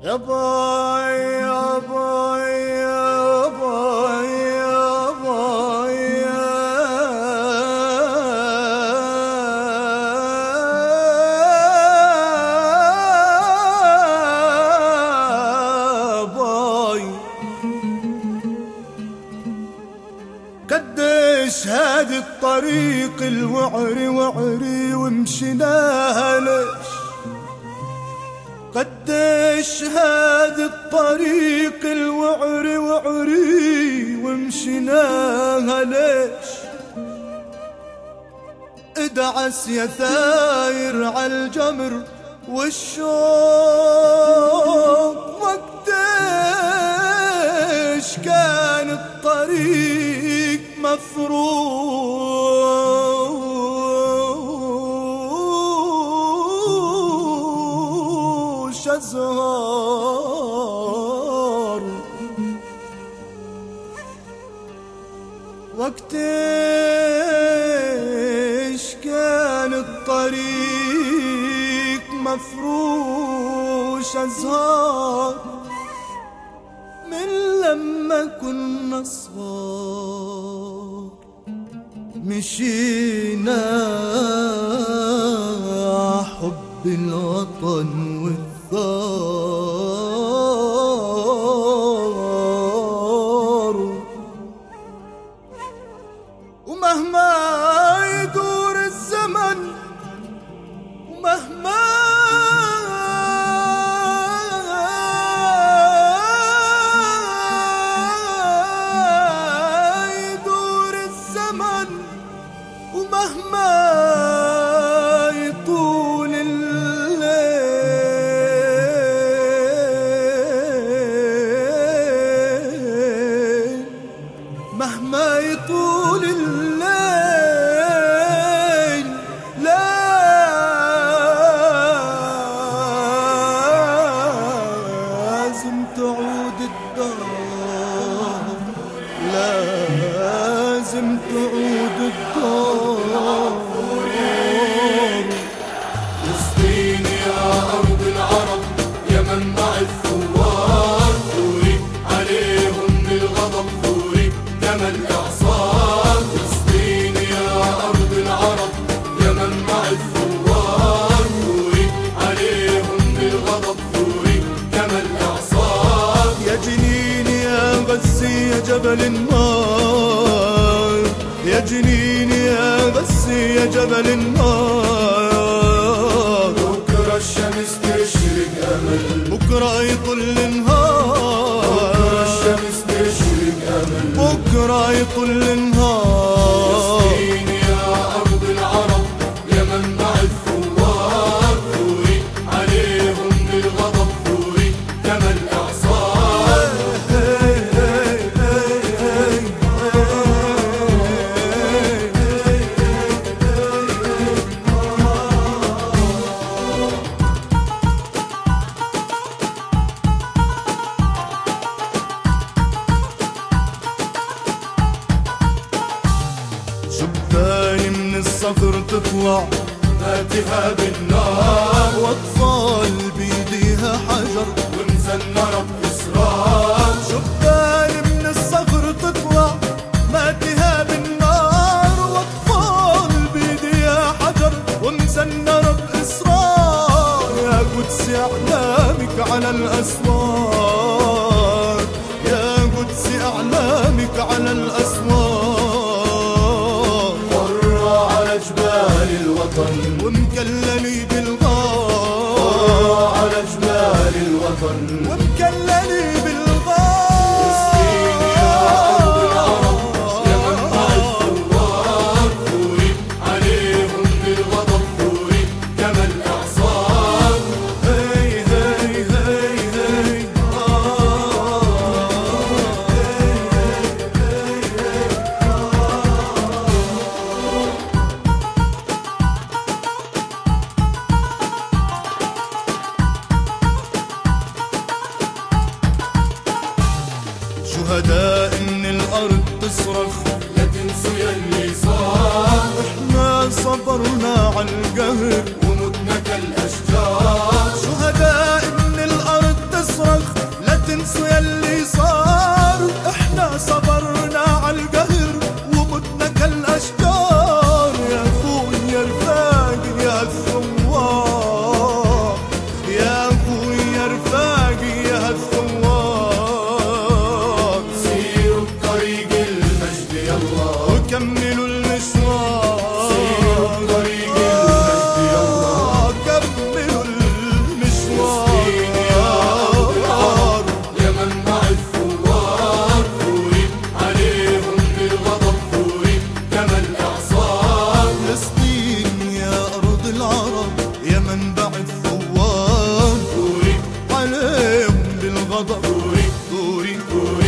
يا باي يا باي يا باي يا باي يا باي، قديش هادي الطريق الوعري وعري ومشيناها ليش، قديش هادي الطريق الوعري وعري ومشيناها ليش، ادعس يا ثاير عالجمر والشوق، وقديش كان الطريق مفروش أزهار، وقتيش كان الطريق مفروش أزهار، من لما كنا صغار مشينا حب الوطن والثار، ومهما يدور الزمن ومهما يدور الزمن ومهما يطول الليل، مهما يطول الليل لازم تعود الدار، لازم تعود الدار. فلسطين يا أرض العرب يا منبع الثوار، ثوري عليهم بالغضب ثوري كما الإعصار. فلسطين يا أرض العرب يا منبع الثوار، ثوري عليهم بالغضب ثوري كما الإعصار. يا جنين يا غزي يا جبل النار، يا جنين يا غزي يا جبل النار، بكرة الشمس تشرق أمل، بكرة يطل النهار، بكرة الشمس تشرق أمل، بكرة يطل النهار. فلسطين يا أرض العرب يا منبع الثوار، ثوري عليهم بالغضب ثوري كما الإعصار. شبان من الصخر تطلع فاتها بالنار، واطفال بيديها حجر ومزنرة بإصرار. شبان من الصخر تطلع ماتها بالنار، واطفال بيديها حجر ومزنرة بإصرار، يا قدس أعلامك على الأسوار، يا قدس أعلامك على الأسوار، حرة على جبال الوطن، ومكللي بالغار، حرة على جبال الوطن. ومكللي فلسطين يا أرض العرب يا منبع الثوار، ثوري عليهم بالغضب ثوري كما الإعصار. هي هي هي هي شهداء ان الارض تصرخ لا تنسوا يلي صار، احنا صبرنا على القهر ومتنا كالأشجار. شهداء ان الارض تصرخ ثوري